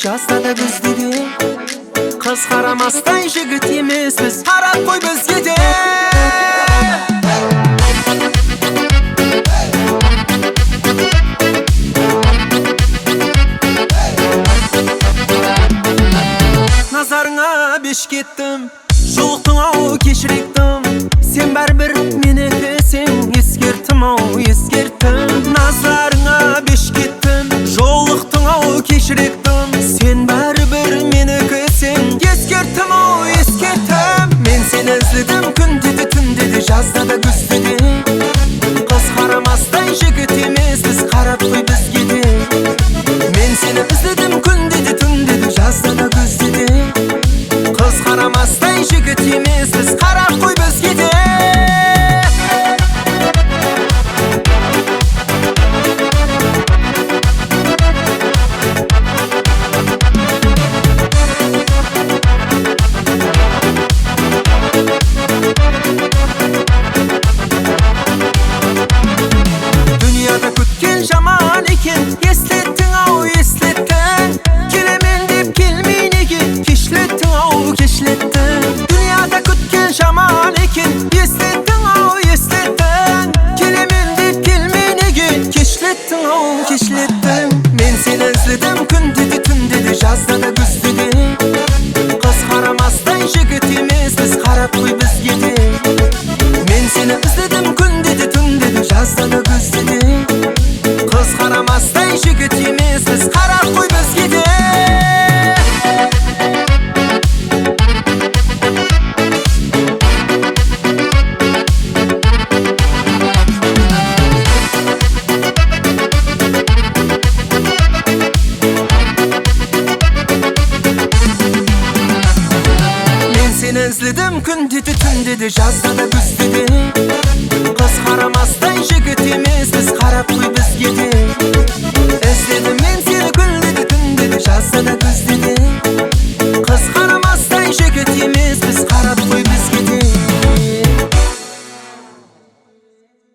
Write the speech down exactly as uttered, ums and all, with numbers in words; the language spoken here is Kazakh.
жазда да күзде де. Қыз қарамастай жігіт емеспіз, қарап қой бізге де. Назарыңа беш кеттім, жолықтың ау кешіректім. Сен бәрібір менікі сен, ескертім ау ескертім. Назарыңа беш кеттім, жолықтың ау кешіректім. Сен бәрібір менікі сен, ескертім ау ескертім. Мен сені іздедім күнде де түнде де, жазда да күзде де. Қыз қарамастай жігіт емеспіз, қарап қой бізге де. Мен сені іздедім күнде де түнде де, жазда да күзде де. Қыз қарамастай жігіт емеспіз, қарап қой бізге де. Dünyada күткен жаман екен, естеттің ау естеттің. Келемен деп келмей неге, кешлеттің ау кешлеттің. Dünyada күткен жаман екен, естеттің ау естеттің. Келемен деп келмей неге, кешлеттің ау кешлеттің. Мен сені іздедім күнде де түнде де, жазда да күзде де. Қыз қарамастай жігіт емеспіз, қарап қой бізге де. Мен сені іздедім күнде де түнде де, жазда да күзде де. Қыз қарамастай жігіт емеспіз, қарап қой бізге де. Мен сені іздедім күнде де түнде де, жазда да